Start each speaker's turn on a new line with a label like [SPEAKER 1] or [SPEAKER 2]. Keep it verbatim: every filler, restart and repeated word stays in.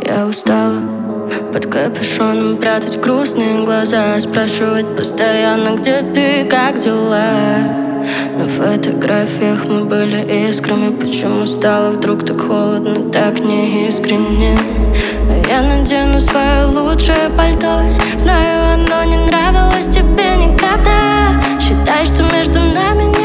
[SPEAKER 1] Я устала под капюшоном прятать грустные глаза, спрашивать постоянно, где ты, как дела. На фотографиях мы были искрами. Почему стало вдруг так холодно, так неискренне? А я надену свое лучшее пальто. Знаю, оно не нравилось тебе никогда. Считай, что между нами